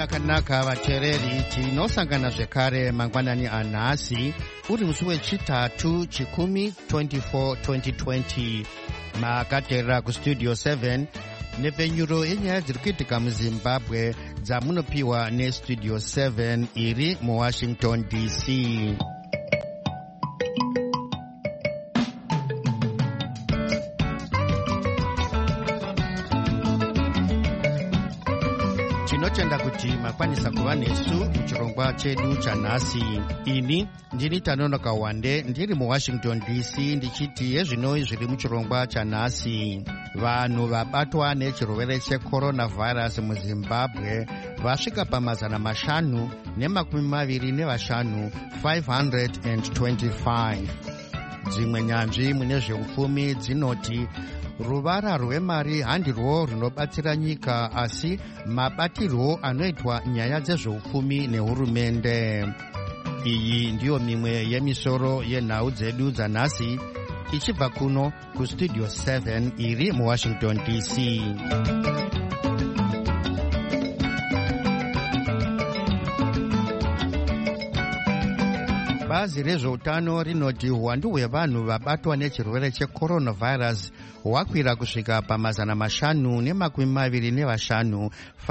yakanaka vateereri, tinosangana zvekare mangwanani anhasi uri musi wechitatu chikumi 24 2020. Makateerera kustudio 7 nepfenyuro yenyaya dziri kuitika muzimbabwe dzamunopiwa nestudio 7 iri muwashington dc. Tinotenda kuti makwanisa kuva nesu muchirongwa chedu chanhasi. Ini ndini Tanonoka Wande ndiri muwashington dc ndichiti yezvino zviri muchirongwa chanhasi. Vanhu vabatwa nechirwere checoronavirus muzimbabwe vasvika pa525 525. Dzimwe nyanzvi mune zveupfumi dzinoti ruvara rwemari handirwo runobatsira nyika, asi mabatirwo anoitwa nyaya dzezveupfumi nehurumende. Iyi ndiyo mimwe yemisoro yenhau dzedu dzanhasi ichibva kuno kustudio 7 iri muwashington dc. Bazi rezveutano rinoti uwandu hwevanhu vabatwa nechirwere checoronavirus hwakwira kusvika pa525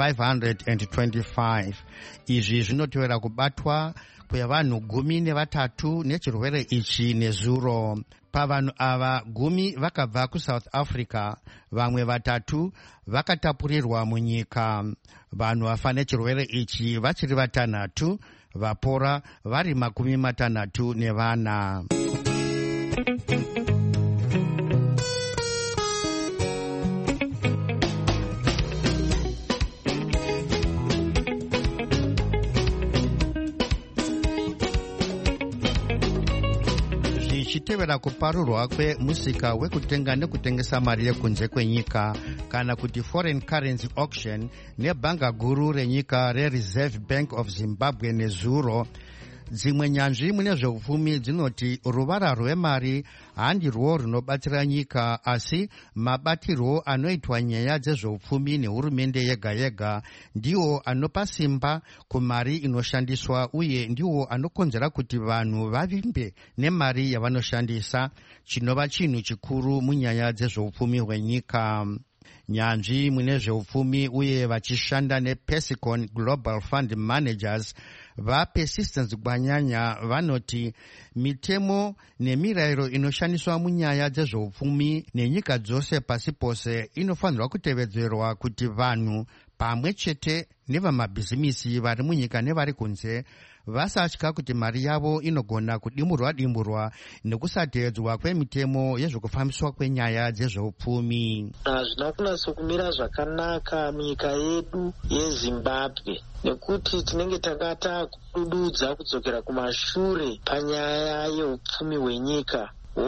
525. Izvi zvinotevera kubatwa kwevanhu 13 nechirwere ichi nezuro. Pavanhu ava 10 vakabva kuSouth Africa, vamwe 3 vakatapurirwa munyika. Vanhu vafa nechirwere ichi vachiri 6, vapora vari 64. Zvichitevera kuparurwa kwemusika wekutenga nekutengesa mari yekunze kwenyika kana kuti foreign currency auction nebhanga guru renyika reReserve Bank of Zimbabwe nezuro, dzimwe nyanzvi mune zveupfumi dzinoti ruvara rwemari handirwo runobatsira nyika, asi mabatirwo anoitwa nyaya dzezveupfumi nehurumende yega yega ndiwo anopa simba kumari inoshandiswa, uye ndiwo anokonzera kuti vanhu vavimbe nemari yavanoshandisa, chinova chinhu chikuru munyaya dzezveupfumi hwenyika. Nyanzvi mune zveupfumi uye vachishanda nePesicon Global Fund Managers vaPersistence Gwanyanya vanoti mitemo nemirayiro inoshandiswa munyaya dzezveupfumi nenyika dzose pasi pose inofanirwa kutevedzerwa kuti vanhu pamwe chete nevamabhizimisi vari munyika nevari kunze vasatya kuti mari yavo inogona kudimurwa nekusatedzwa kwemitemo yezvekufambiswa kwenyaya dzezveupfumi. Hazvina kunatso kumira zvakanaka munyika yedu yeZimbabwe, nekuti tinenge takata kudududza kudzokera kumashure panyaya yeupfumi hwenyika.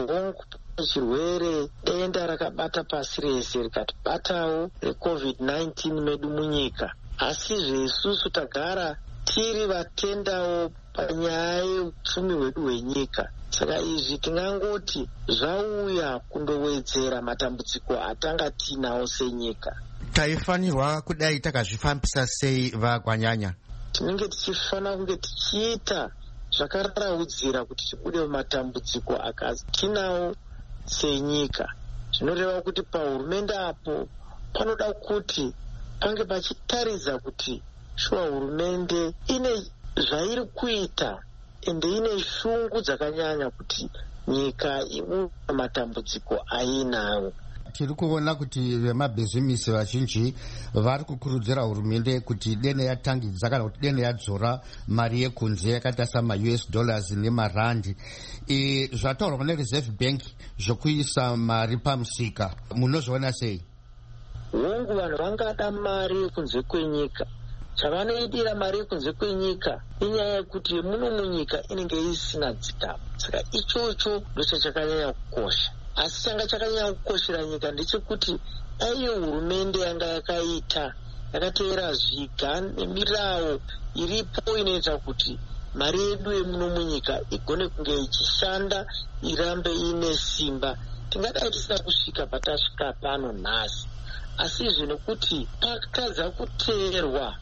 Chirwere denda rakabata pasi rese rikatibatawo reCovid-19 medu munyika, asi zvesusu tagara tiri vatendawo panyaya yeupfumi hwedu hwenyika. Saka izvi tingangoti zvauya kundowedzera matambudziko atanga tinawo senyika. Taifanirwa kudai takazvifambisa sei vaGwanyanya? Tinenge tichifanira kunge tichiita zvakaraudzira kuti tibude mumatambudziko akatinawo senyika. Zvinoreva kuti pahurumende apo panoda kuti pange pachitaridza kuti shuwa hurumende ine zvairi kuita ende ine shungu dzakanyanya kuti nyika ibude matambudziko ainawo. Tiri kuona kuti vemabhizimisi vazhinji vari kukurudzira hurumende kuti dene yatangidza kana kuti dene yadzora mari yekunze yakaita sama-US dollars nemarandi. Zvataurwa neReserve Bank zvokuisa mari pamusika, munozviona sei? Hongu vanhu vangada mari yekunze kwenyika. Chavanoidira mari yekunze kwenyika inyaya yekuti muno munyika inenge isina dzikamu. Saka ichocho ndicho chakanyanya kukosha. Asi changa chakanyanya kukoshera nyika ndechekuti aiyo hurumende yanga yakaita yakateera zviga nemirawo iripo inoita kuti mari yedu yemuno munyika igone kunge ichishanda, irambe ine simba. Tingadai tisina kusvika patasvika pano nhasi, asi izvi nekuti pakatadza kuteerwa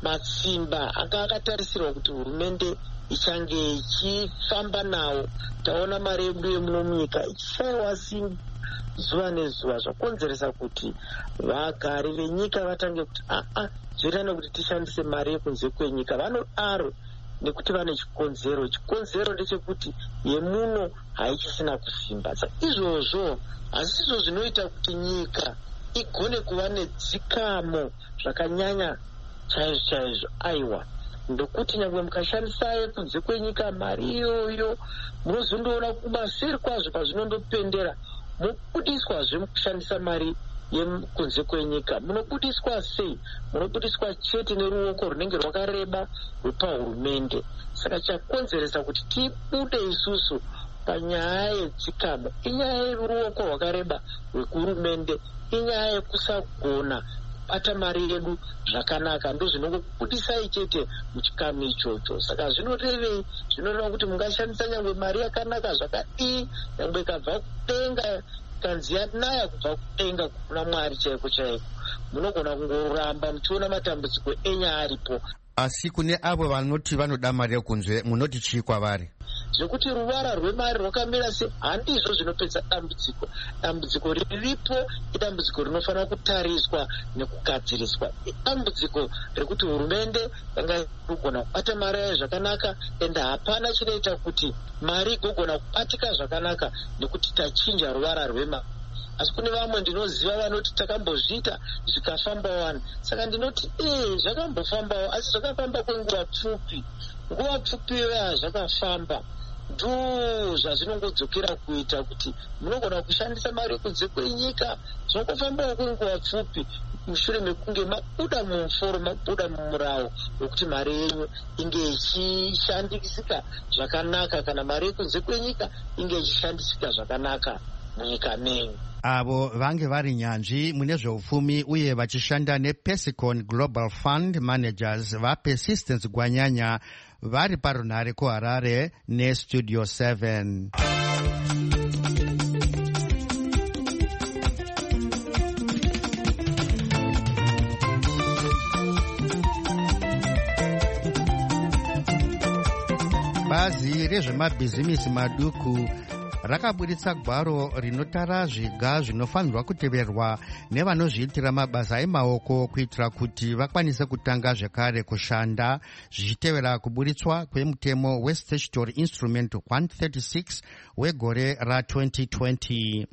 matsimba anga akatarisirwa kuti hurumende ichange ichifamba nawo. Taona mari yedu yemuno munyika ichishayiwa simba zuva nezuva, zvakonzeresa kuti vagari venyika vatange kuti zvoitana kuti tishandise mari yekunze kwenyika. Vanodaro nekuti vane chikonzero. Chikonzero ndechekuti yemuno haichisina kusimba. Saka izvozvo hazizvo zvinoita kuti nyika igone kuva nedzikamo zvakanyanya chaizvo chaizvo. Aiwa, ndokuti nyangwe mukashandisa yekunze kwenyika mari iyoyo munozondoona kumaseri kwazvo pazvinondopendera mubudiswazve mukushandisa mari yekunze kwenyika. Munobudiswa sei? Munobudiswa chete neruoko runenge rwakareba rwepahurumende. Saka chakonzeresa kuti tibude isusu panyaya yedzikamo inyaya yeruoko rwakareba rwekuhurumende, inyaya yekusagona kubata mari yedu zvakanaka, ndo zvinongobudisai chete muchikamu ichocho. Saka zvinorevei? Zvinoreva kuti mungashandisa nyangwe mari yakanaka zvakadii, nyangwe ikabva kudenga kanzi yanaya kubva kudenga kuna Mwari chaiko chaiko, munogona kungoramba muchiona matambudziko enyaya aripo. Asi kune avo vanoti vanoda mari yekunze munoti chii kwavari? Zvekuti ruvara rwemari rwakamira sei handizvo zvinopedza dambudziko. Dambudziko riripo idambudziko rinofanira kutariswa nekugadziriswa. Dambudziko rekuti hurumende yanga kugona kubata mari yayo zvakanaka, ende hapana chinoita kuti mari igogona kubatika zvakanaka nekuti tachinja ruvara rwemari. Asi kune vamwe ndinoziva vanoti takambozviita zvikafamba wani. Saka ndinoti zvakambofambawo, asi zvakafamba kwenguva pfupi. Nguva pfupi iyoyo hazvakafamba, ndo zvazvinongodzokera kuita kuti munogona kushandisa mari yekunze kwenyika zvinongofambawo kwenguva pfupi mushure mekunge mabuda mumuforo, mabuda mumurawo wekuti mari yenyu inge ichishandisika zvakanaka, kana mari yekunze kwenyika inge ichishandisika zvakanaka munyika menyu. Avo vange vari nyanzvi mune zveupfumi uye vachishanda nePesicon Global Fund Managers vaPersistence Gwanyanya vari parunhare kuHarare neStudio 7. Bazi rezvemabhizimisi maduku rakaburitsa gwaro rinotara zviga zvinofanirwa kuteverwa nevanozviitira mabasa emaoko kuitira kuti vakwanise kutanga zvekare kushanda, zvichitevera kuburitswa kwemutemo weStatutory Instrument 136 wegore ra2020.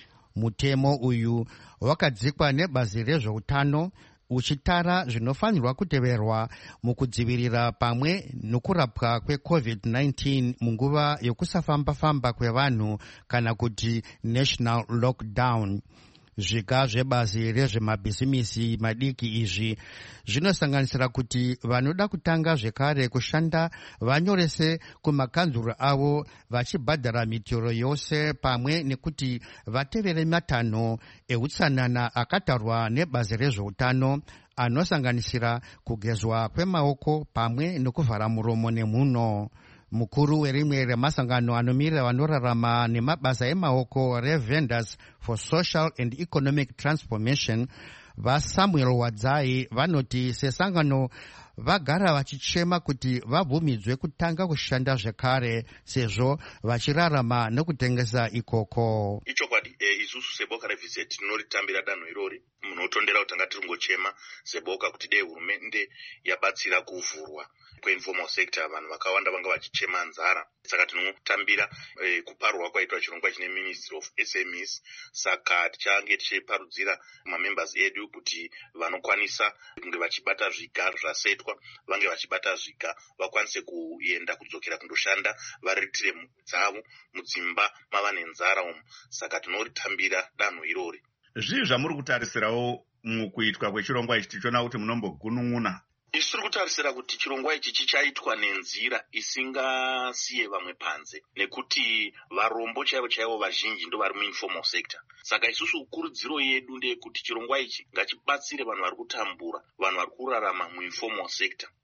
Mutemo uyu wakadzikwa nebazi rezveutano uchitara zvinofanirwa kuteverwa mukudzivirira pamwe nokurapwa kweCovid-19 munguva yokusafamba-famba kwevanhu kana kuti national lockdown. Zviga zvebazi rezvemabhizimisi madiki izvi zvinosanganisira kuti vanoda kutanga zvekare kushanda vanyorese kumakanzuro avo vachibhadhara mitoro yose, pamwe nekuti vatevere matanho eutsanana akatarwa nebazi rezveutano anosanganisira kugezwa kwemaoko pamwe nekuvhara muromo nemhuno. Mukuru werimwe remasangano anomirira vanorarama nemabasa emaoko reVendors for Social and Economic Transformation vaSamuel Wadzai vanoti sesangano vagara vachichema kuti vabvumidzwe kutanga kushanda zvekare sezvo vachirarama nekutengesa ikoko. Ichokwadi isusu seboka reVZ tinoritambira danho irori munotondera kutanga tiringochema seboka kuti dei hurumende yabatsira kuvhurwa kweinformal sector, vanhu vakawanda vanga vachichema nzara. Saka tinotambira kuparwa kwaitwa chirongwa chine Ministry of SMEs. Saka tichange tichiparudzira mamembers edu kuti vanokwanisa kunge vachibata zviga zvasetwa vange vachibata zviga vakwanise kuenda kudzokera kundoshanda variritire mhuri dzavo mudzimba mava nenzara umu. Saka tinoritambira danho irori. Zvii zvamuri kutarisirawo mukuitwa kwechirongwa ichi tichiona kuti munombogunun'una? Isu tiri kutarisira kuti chirongwa ichi chichaitwa nenzira isingasiye vamwe panze, nekuti varombo chaivo chaivo vazhinji ndo vari muinformal sector. Saka isusu kurudziro yedu ndeyekuti chirongwa ichi ngachibatsire vanhu vari kutambura, vanhu vari kurarama muinformal sector.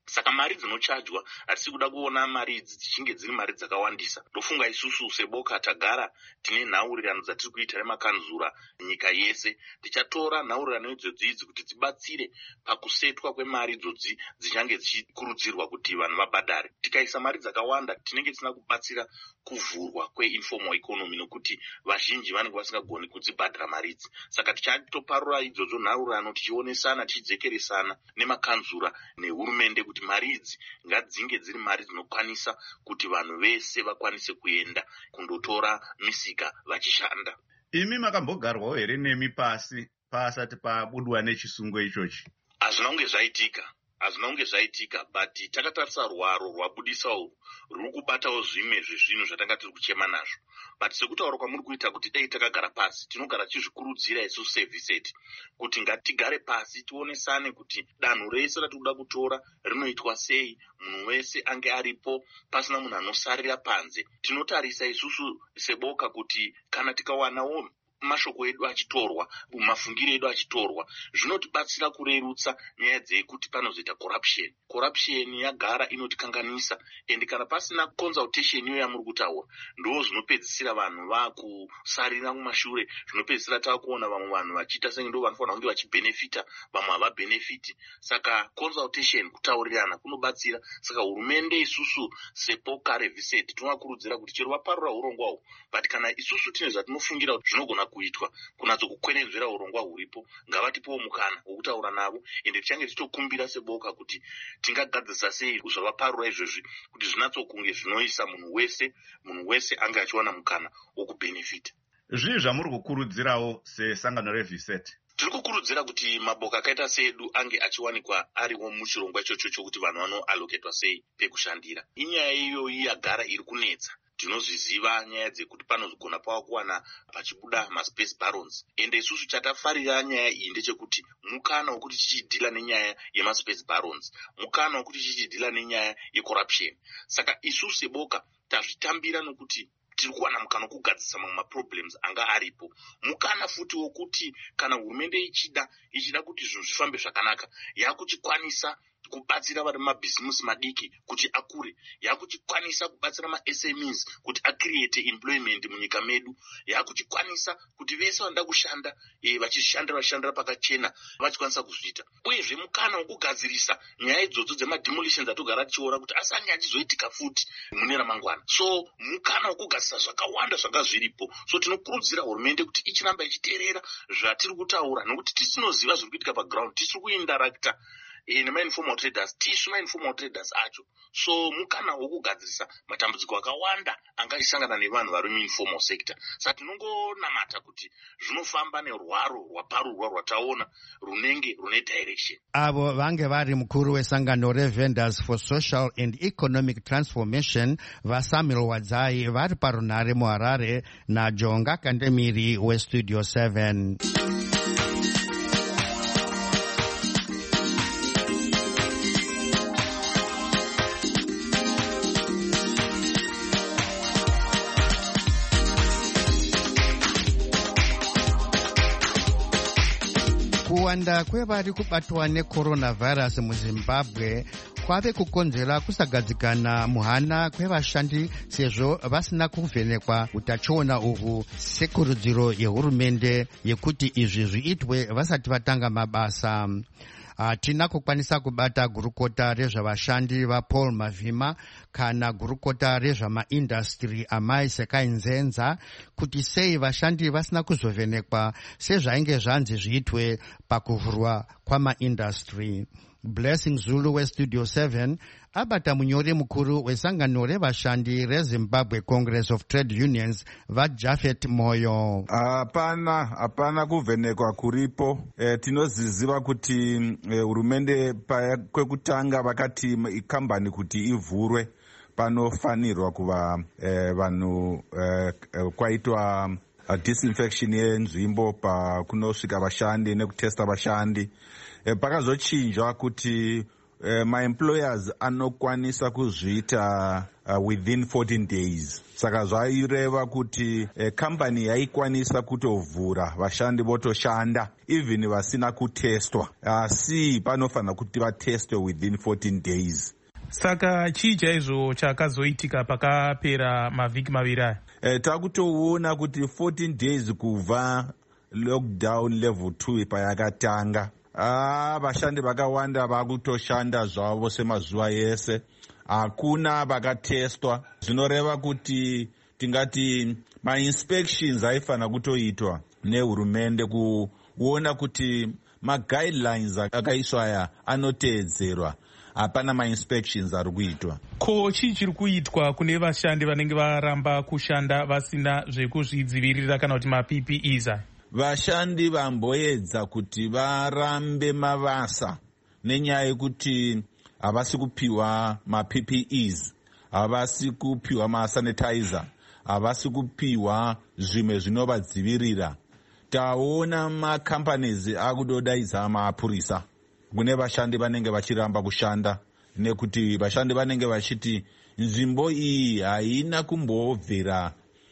Saka mari dzinochajwa hatisi kuda kuona mari idzi dzichinge dziri mari dzakawandisa. Ndofunga isusu seboka tagara tine nhaurirano dzatiri kuita nemakanzura nyika yese. Tichatora nhaurirano idzodzi kuti dzibatsire pakusetwa kwemari idzodzi dzichange dzichikurudzirwa kuti vanhu vabhadhare. Tikaisa mari dzakawanda tinenge tisina kubatsira kuvhurwa kweinformal economy nokuti vazhinji vanenge vasingagoni kudzibhadhara mari idzi. Saka tichatoparura idzodzo nhaurirano tichionesana tichidzekeresana nemakanzura nehurumende kuti mari idzi ngadzinge dziri mari dzinokwanisa kuti vanhu vese vakwanise kuenda kundotora misika vachishanda. Imi makambogarwawo here nemi pasi pasati pabudwa nechisungo ichochi? Hazvina kunge zvaitika but takatarisa rwaro rwabudisa urwu ruri kubatawo zvimwe zvezvinhu zvatanga tiri kuchema nazvo. But sekutaura kwamuri kuita kuti dai takagara pasi tinogara tichizvikurudzira isusu sevhiseti kuti ngatigare pasi tionesane kuti danho rese ratiri kuda kutora rinoitwa sei, munhu wese ange aripo pasina munhu anosarira panze. Tinotarisa isusu seboka kuti kana tikawanawo mashoko edu achitorwa, mafungiro edu achitorwa, zvinotibatsira kurerutsa nyaya dzekuti panozoita corruption yagara inotikanganisa. And kana pasina consultation iyo yamuri kutaura ndo zvinopedzisira vanhu vakusarira mumashure, zvinopedzisira takuona vamwe vanhu vachiita senge ndo vanofanira kunge vachibenefita vamwe havabenefiti. Saka consultation, kutaurirana kunobatsira. Saka hurumende isusu sepoka reviseti tinovakurudzira kuti chero vaparura urongwa uhu, but kana isusu tine zvatinofungira kuti zvinogona kuitwa kunatso kukwenenzvera urongwa huripo, ngavatipowo mukana wokutaura navo. Ende tichange tichitokumbira seboka kuti tingagadzisa sei zvavaparura izvozvi kuti zvinatsokunge zvinoisa munhu wese ange achiwana mukana wokubenefita. Zvii zvamuri kukurudzirawo sesangano reviseti? Tiri kukurudzira kuti maboka akaita seedu ange achiwanikwa ariwo muchirongwa ichocho chokuti vanhu vanoalloketwa sei pekushandira. Inyaya iyoyi yagara iri kunetsa. Tinozviziva nyaya dzekuti panogona pava kuwana pachibuda maspace barons. Ende isusu chatafarira nyaya iyi ndechekuti mukana wokuti tichidhila nenyaya yemaspace barons, mukana wokuti tichidhila nenyaya yecorruption. Saka isusu seboka tazvitambira nokuti tiri kuwana mukana wokugadzisa mamwe maproblems anga aripo. Mukana futi wokuti kana hurumende ichida kuti zvinhu zvifambe zvakanaka, yakuchikwanisa kubatsira vari mabhizimusi madiki kuti akure, yakuchikwanisa kubatsira maSMEs kuti acreate employment munyika medu, yakuchikwanisa kuti vese vanoda kushanda vachishandira pakachena vachikwanisa kuzviita. Uyezve mukana wokugadzirisa nyaya idzodzo dzemademolitions atogara tichiona kuti asange achizoitika futi mune ramangwana. So mukana wokugadzisa zvakawanda zvanga zviripo. So tinokurudzira hurumende kuti ichiramba ichiteerera zvatiri kutaura, nokuti tisinoziva zviri kuitika paground, tisiri kuindarakta nemainformal traders, tisu mainformal traders acho. So mukana wokugadzirisa matambudziko akawanda angaisangana nevanhu vari muinformal sector. Saka tinongonamata kuti zvinofamba nerwaro rwaparurwa rwataona runenge rune direction. Avo vange vari mukuru wesangano reVendors for Social and Economic Transformation vaSamuel Wadzai vari parunhare muHarare naJonga Kandemiri weStudio 7. Kuwanda kwevari kubatwa necoronavirus muZimbabwe kwave kukonzera kusagadzikana muhana kwevashandi sezvo vasina kuvhenekwa utachiona uhwu sekurudziro yehurumende yekuti izvi zviitwe vasati vatanga mabasa. Hatina kukwanisa kubata gurukota rezvavashandi vaPaul Mavhima kana gurukota rezvamaindastri Amai Sekai Nzenza kuti sei vashandi vasina kuzovhenekwa sezvainge zvanzi zviitwe pakuvhurwa kwamaindastri. Blessing Zulu weStudio 7 abata munyori mukuru wesangano revashandi reZimbabwe Congress of Trade Unions vaJafet Moyo. Hapana kuvhenekwa kuripo. Tinoziziva kuti hurumende kwekutanga vakati ikambani kuti ivhurwe panofanirwa kuva vanhu kwaitwa disinfection yenzvimbo pakunosvika vashandi nekutesta vashandi. Pakazochinjwa kuti maemployers anokwanisa kuzviita within 14 days. Saka zvaireva kuti kambani yaikwanisa kutovhura vashandi votoshanda even vasina kutestwa, asi panofanira kuti vatestwe within 14 days. Saka chii chaizvo chakazoitika pakapera mavhiki maviri aya? Takutoona kuti 14 days kubva lockdown level 2 payakatanga, vashandi vakawanda vakutoshanda zvavo semazuva yese, hakuna vakatestwa. Zvinoreva kuti tingati ma-inspections aifanira kutoitwa nehurumende kuona kuti ma-guidelines akaiswa aya anoteedzerwa. Hapana ma-inspections ari kuitwa. Ko chii chiri kuitwa kune vashandi vanenge varamba kushanda vasina zvekuzvidzivirira kana kuti ma-PPEs? Vashandi vamboedza kuti varambe mabasa nenyaya yekuti havasi kupiwa ma-PPEs, havasi kupiwa ma-sanitizer, havasi kupiwa zvimwe zvinovadzivirira. Taona ma-companies akudodaidza mapurisa kune vashandi vanenge vachiramba kushanda, nekuti vashandi vanenge vachiti nzvimbo iyi haina kumbobvera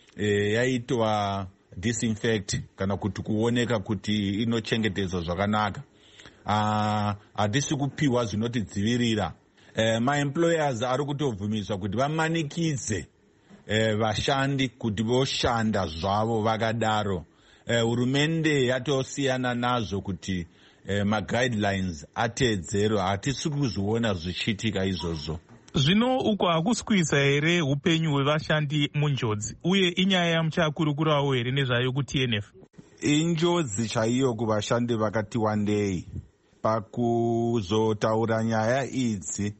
yaitwa disinfect kana kuti kuoneka kuti inochengetedzwa zvakanaka. Hatisi kupiwa zvinotidzivirira. Maemployers ari kutobvumiswa kuti vamanikidze vashandi kuti voshanda zvavo vakadaro. Hurumende yatosiyana nazvo kuti ma-guidelines ateedzerwe. Hatisi kuzviona zvichiitika izvozvo. Zvino uko hakusi kuisa here upenyu hwevashandi munjodzi, uye inyaya yamuchakurukurawo here nezvayo ku-TNF? Injodzi chaiyo kuvashandi vakati wandei. Pakuzotaura nyaya idzi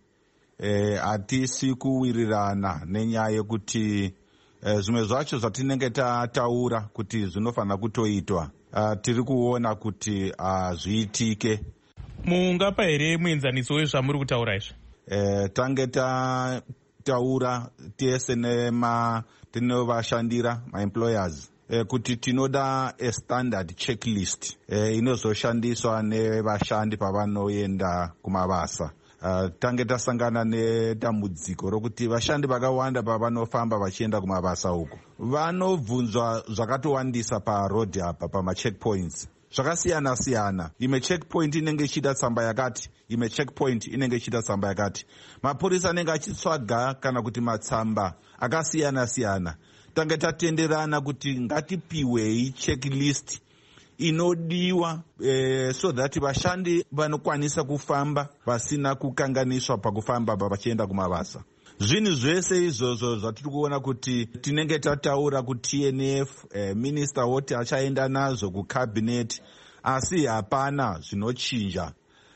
hatisi kuwirirana nenyaya yekuti zvimwe zvacho zvatinenge tataura kuti zvinofanira kutoitwa tiri kuona kuti zviitike. Mungapa here muenzaniso wezvamuri kutaura izvi? Tange tataura tese tinovashandira ma-employers kuti tinoda a standard checklist inozoshandiswa nevashandi pavanoenda kumabasa. Tange tasangana nedambudziko rokuti vashandi vakawanda pavanofamba vachienda kumabasa uku vanobvunzwa zvakatowandisa paroad apa pama-checkpoints zvakasiyana siyana. Imwe checkpoint inenge ichida tsamba yakati, imwe checkpoint inenge ichida tsamba yakati. Mapurisa anenge achitsvaga kana kuti matsamba akasiyana siyana. Tange tatenderana kuti ngatipiwei checklist inodiwa so that vashandi vanokwanisa kufamba vasina kukanganiswa pakufamba vachienda kumabasa. Zvinhu zvese izvozvo zvatiri kuona kuti tinenge tataura ku-TNF, minista woti achaenda nazvo kucabinet, asi hapana zvinochinja.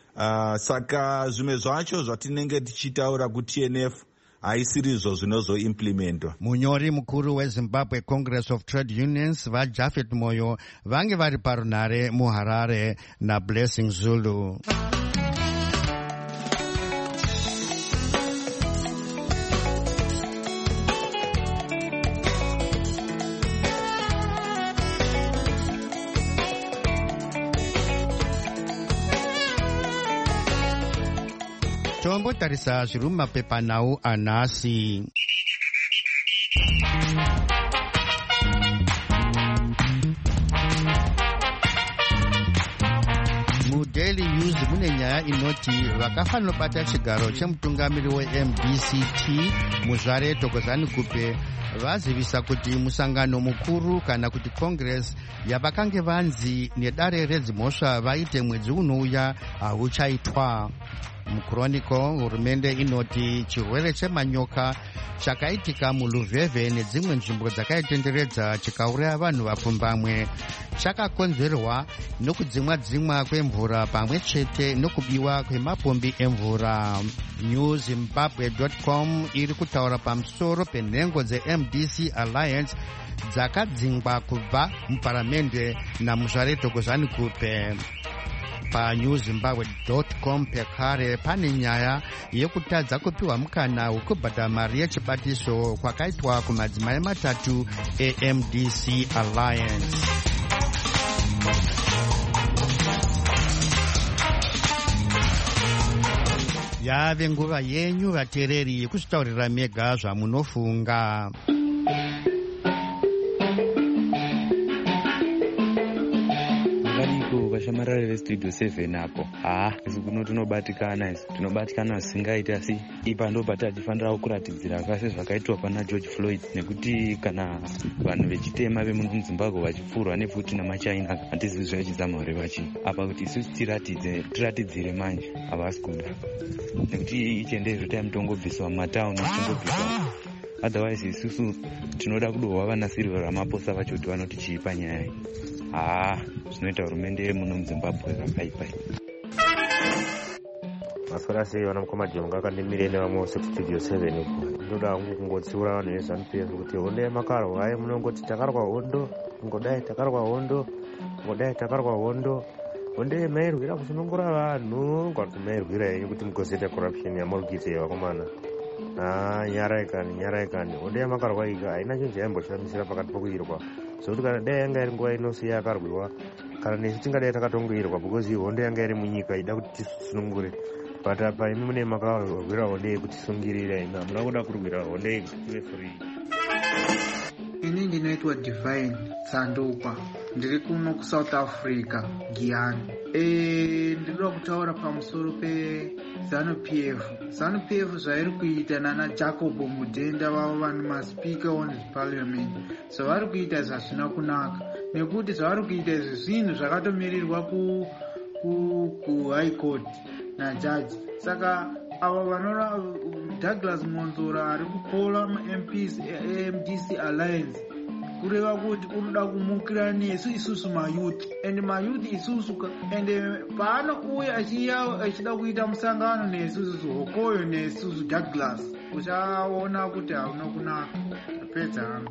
Saka zvimwe zvacho zvatinenge tichitaura ku-TNF haisirizvo zvinozoimplementwa. Munyori mukuru weZimbabwe Congress of Trade Unions vaJafet Moyo vange vari parunhare muHarare naBlessing Zulu. Tombotarisa zviri mumapepanhau anhasi. MuDaily News mune nyaya inoti vakafanira kubata chigaro chemutungamiri weMDCT muzvare Thokozani Kupe vazivisa kuti musangano mukuru kana kuti Congress yavakange vanzi nedare redzimhosva vaite mwedzi unouya hauchaitwa. Muchronicle hurumende inoti chirwere chemanyoka chakaitika muLuveve nedzimwe nzvimbo dzakaitenderedza chikauraya vanhu vapfumbamwe chakakonzerwa nokudzimwa kwemvura pamwe chete nokubiwa kwemapombi emvura. NewZimbabwe.com iri kutaura pamusoro penhengo dzeMDC Alliance dzakadzingwa kubva muparamende namuzvare Thokozani Kupe. PaNewZimbabwe.com pekare pane nyaya yekutadza kupiwa mukana wekubhadhara mari yechibatiso kwakaitwa kumadzimai matatu eMDC Alliance. yave nguva yenyu vateereri kuzvitaurira mega zvamunofunga. Vashamarare vestudio 7 apo isu kuno tinobatikana zvisingaiti, asi ipa ndo patatifanira kuratidzira kwase zvakaitwa pana George Floyd, nekuti kana vanhu vechitema vemuzimbabwe vachipfurwa nefuti namachina hatizivi zvachizama uri vachi apa kuti isusu tiratidzire manje havasi kuda, nekuti ichendezvo taimutongobviswa mumatauni tongobviswa. Otherwise isusu tinoda kudohwa vanasiriro Ramaphosa vacho kuti vanotichipa nyaya iyi. Zvinoita hurumende yemuno muZimbabwe zvakaipa. Maswera sei vana mukoma Jonga akandimire nevamwe Studio 7 uko. Ndoda hangu kungotsiura vanhu veZANU-PF kuti honde yemakarwa hayi munongoti takarwa hondo, ngodai takarwa hondo, ngodai takarwa hondo. Honde mairwira kusunungura vanhu, kwati mairwira yenyu kuti mugozoita corruption yamurikuita vakomana. Nyaraikani. Honde yemakarwa ika haina chinhu chayamboshandisira pakati pokuirwa. Zvokuti kana dai yanga iri nguva inosiya yakarwiwa, kana nesu tingadai takatongoirwa because hondo yanga iri munyika ida kuti tisunungure. But apa imi mune makarwira honde yekutisungirira, imi hamuna kuda kurwira honde yekuti tive free. Ini ndinoitwa Divine Tsandupa, ndiri kuno kuSouth Africa, Giyani. Ndinoda kutaura pamusoro peZANU-PF. ZANU-PF zvairi kuita nana Jacob Mudenda vavo vanhu maSpeaker on the Parliament, zvavari kuita zvazvina kunaka, nekuti zvavari kuita izvi zvinhu zvakatomirirwa ku-High Court najaji. Saka ava vanora Douglas Monzora ari kupola MPs MDC Alliance kureva kuti unoda kumukira nesu isusu mayouth, and mayouth isusu, and paanouya achida kuita musangano nesusu Hokoyo nesusu Douglas uchaona kuti hauna kunaka. Pedza hangu.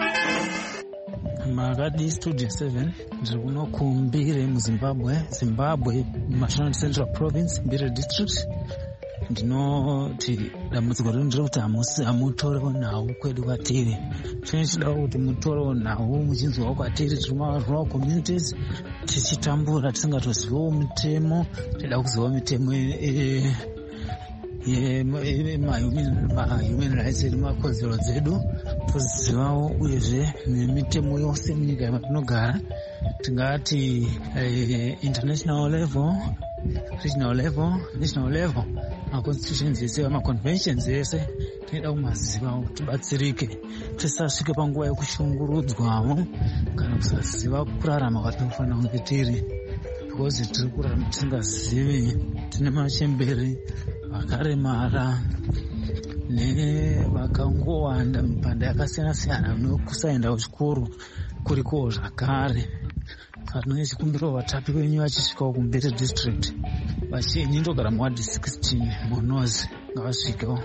Makadi Studio 7 ndiri kuno kuMbire muZimbabwe, National Central Province, Mbire District. Ndinoti dambudziko rino ndiri kuti hamutorewo nhau kwedu kwatiri. Tinochida kuti mutorewo nhau muchinzwawo kwatiri, tiri rural communities tichitambura tisingatozivawo mitemo. Tinoda kuzivawo mitemo human rights edu, makodzero dzedu tozivawo, uyezve nemitemo yose munyika yatinogara. Tingati international level, regional level, national level, maconstitutions ese, maconventions ese tinoda kumaziva kuti tibatsirike, tisasvike panguva yekushungurudzwawo kana kusaziva kurarama kwatinofanira kunge tiri, because tiri kurarama tisingazivi. Tine machemberi vakaremara nevakangowanda mipanda yakasiyana-siyana nokusaenda kuchikoro kurikowo zvakare. Tinoita chikumbiro vatapi venyu vachisvikawo kuMbire District, vachinyi ndogara muwadi 16 Munozi, ngavasvikewo.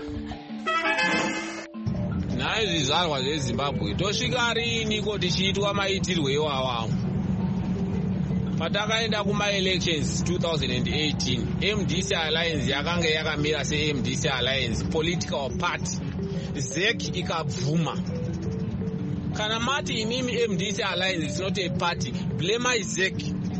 Nhai zvizvarwa zveZimbabwe tosvika riniko tichiitwa maitirwo iwawawo? Patakaenda kuma-elections 2018, MDC Alliance yakanga yakamira se-MDC Alliance political party, ZEC ikabvuma. Kana mati inimi MDC Alliance is not a party, blame ZEC.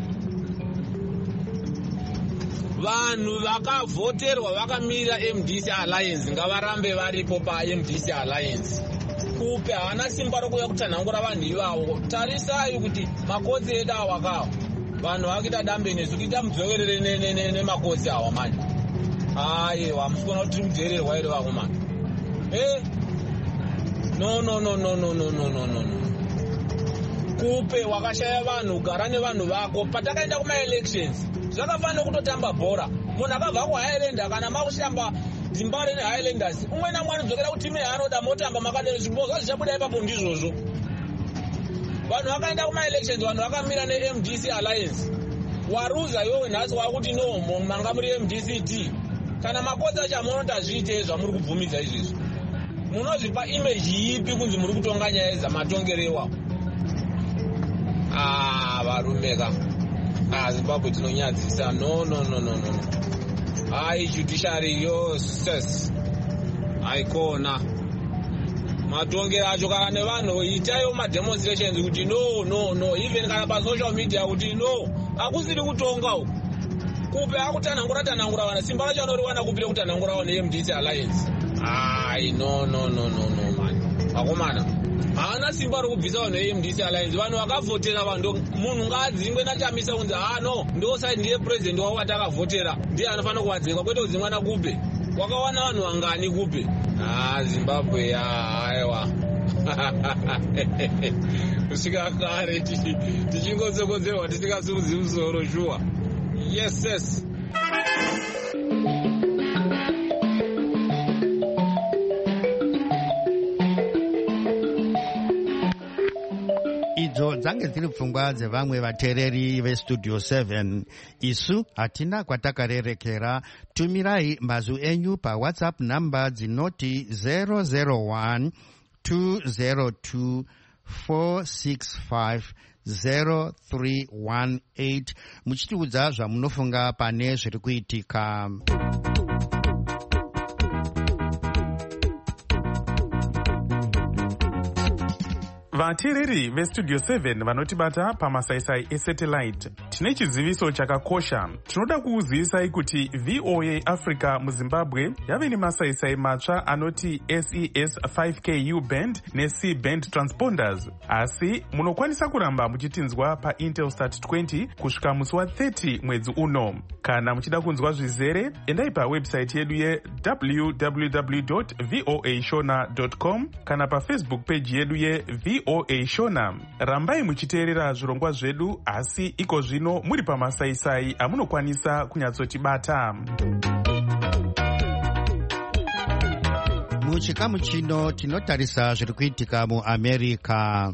Vanhu vakavhoterwa vakamira MDC Alliance ngavarambe varipo paMDC Alliance. Kupe havana simba rokuuya kutanhangura vanhu ivavo. Tarisai kuti makodzi edu awakawo. Vanhu vakuita dambe nesu kuita mudzoverere nemakodzi awa manje. Aiwa, musikona kuti tiri kudzorerwa ere vakomana. No. Kupe wakashaya vanhu, gara nevanhu vako. Patakaenda kuma-elections zvakafanira kutotamba bhora. Munhu akabva kuHighlanders kana makushamba Zimbabwe neHighlanders, umwe namwe anodzokera kutimu yaanoda motamba makadero zvimboza zvichabuda ipapo ndizvozvo. Vanhu vakaenda kuma-elections, vanhu vakamira neMDC Alliance. Waruza iwewe nhasi wakuti no, manga muri MDCT. Kana makodzi acho amunoti zviite zvamuri kubvumidza izvezvi. Munozvipa image ipi kunzi muri kutonga nyaya dzamatongerewa? Varumeka. Zimbabwe tinonyadzisa. No. Judiciary yoses. Aikona. Matongero acho kana nevanhu itaiwo mademonstrations kuti no. Even kana pasocial media kuti no. Hakusiri kutonga uku. kupe akutanhangura vana simba racho anoriwana kupire kutanhangurawo neMDC Alliance. No man, akomana haana simba rokubvisa vanhu veMDC Alliance. Vanhu vakavhotera vanhu, munhu ngaadzingwe nachamisa kunzi no ndosaidi ndiye president wavo watakavhotera ndiye anofanira kuvadzingwa, kwete kudzingwa nakupe. Wakawana vanhu vangani kupe? Zimbabwe aiwa kusvika kare tichingotsokodzerwa tisingasumudzi musoro shuwa. Yes. idzo dzange dziri pfungwa dzevamwe vateereri vestudio 7. isu hatina kwatakarerekera. tumirai mazwi enyu pawhatsapp namba dzinoti 001 202 465 0318 muchitiudza zvamunofunga pane zviri kuitika. vateereri vestudio 7 vanotibata pamasaisai esatellite, tine chiziviso chakakosha. tinoda kuuzivisai kuti VOA Africa muZimbabwe yave nemasaisai matsva anoti SES 5KU band neC band transponders, asi munokwanisa kuramba muchitinzwa paintelstat 20 kusvika musi wa30 mwedzi uno. kana muchida kunzwa zvizere, endai pawebsite yedu www.voashona.com kana pafacebook page yedu VOA Shona. rambai muchiteerera zvirongwa zvedu, asi iko zvino muri pamasaisai amunokwanisa kunyatsotibata. muchikamu chino tinotarisa zviri kuitika muAmerica.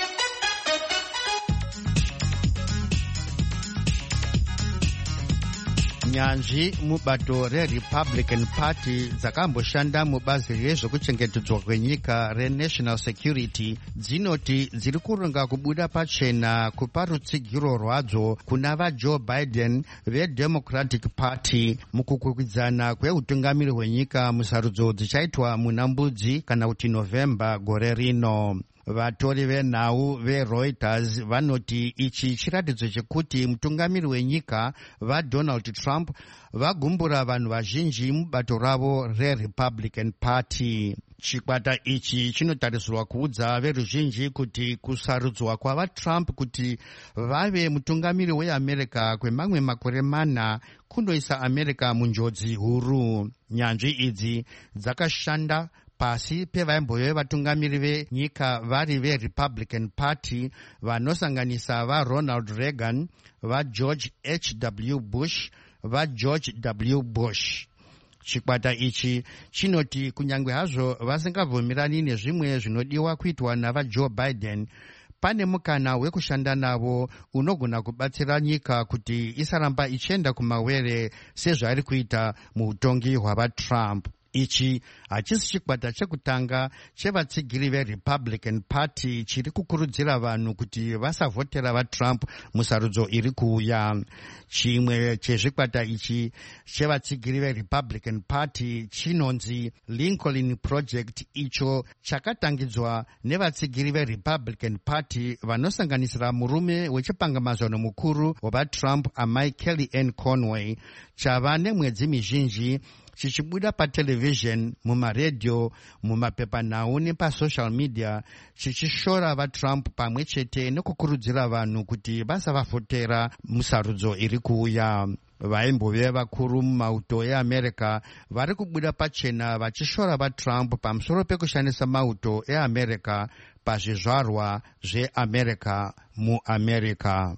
nyanzvi mubato reRepublican Party dzakamboshanda mubazi rezvekuchengetedzwa kwenyika reNational Security dzinoti dziri kuronga kubuda pachena kupa rutsigiro rwadzo kuna vaJoe Biden veDemocratic Party mukukwikwidzana kweutungamiri hwenyika musarudzo dzichaitwa muna Mbudzi kana kuti November gore rino. vatori venhau veReuters vanoti ichi chiratidzo chekuti mutungamiri wenyika vaDonald Trump vagumbura vanhu vazhinji mubato ravo reRepublican Party. chikwata ichi chinotarisirwa kuudza veruzhinji kuti kusarudzwa kwavaTrump kuti vave mutungamiri weAmerica kwemamwe makore 4 kunoisa America munjodzi huru. nyanzvi idzi dzakashanda pasi pevaimbove vatungamiri venyika vari veRepublican Party vanosanganisa vaRonald Reagan, vaGeorge H.W. Bush, vaGeorge W. Bush. chikwata ichi chinoti kunyange hazvo vasingabvumirani nezvimwe zvinodiwa kuitwa navaJoe Biden, pane mukana wekushanda navo unogona kubatsira nyika kuti isaramba ichienda kumawere sezvari kuita muutongi hwavaTrump. ichi hachisi chikwata chekutanga chevatsigiri veRepublican Party chiri kukurudzira vanhu kuti vasavhotera vaTrump musarudzo iri kuuya. chimwe chezvikwata ichi chevatsigiri veRepublican Party chinonzi Lincoln Project, icho chakatangidzwa nevatsigiri veRepublican Party vanosanganisira murume wechipangamazano mukuru wavaTrump amai Kellyanne Conway. chava nemwedzi mizhinji chichibuda patelevision, mumaredhiyo, mumapepanhau nepasocial media chichishora vaTrump pamwe chete nekukurudzira vanhu kuti vasavavhotera musarudzo iri kuuya. vaimbove vakuru mumauto eAmerica vari kubuda pachena vachishora vaTrump pamusoro pekushandisa mauto eAmerica pazvizvarwa zveAmerica muAmerica.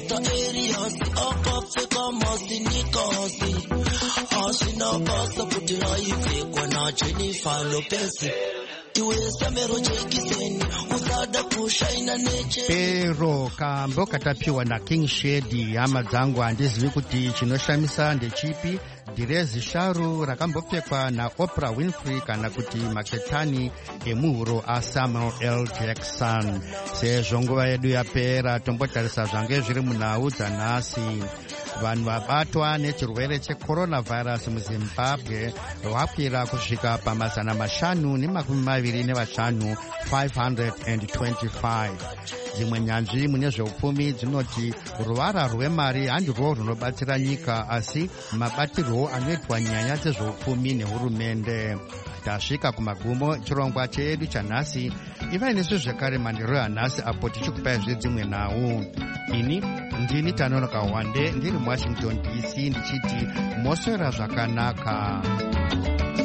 pero kambo katapiwa naKing Shedi. hama dzangu handizivi kuti chinoshamisa ndechipi, dhirezi sharu rakambopfekwa naOprah Winfrey kana kuti maketani emuhuro aSamuel L. Jackson. sezvo nguva yedu yapera, tombotarisa zvange zviri munhau dzanhasi. vanhu vabatwa nechirwere checoronavirus muZimbabwe vakwira kusvika pamazana 525, 525. dzimwe nyanzvi mune zveupfumi dzinoti ruvara rwemari handirwo runobatsira nyika, asi mabatirwo anoitwa nyaya dzezveupfumi nehurumende. Tasvika kumagumo chirongwa chedu chanhasi. Ivai nesu zvekare mandiro yanhasi apo tichikupai dzimwe nhau. Ini ndini Tanonoka Wande ndiri muWashington DC ndichiti moswera zvakanaka.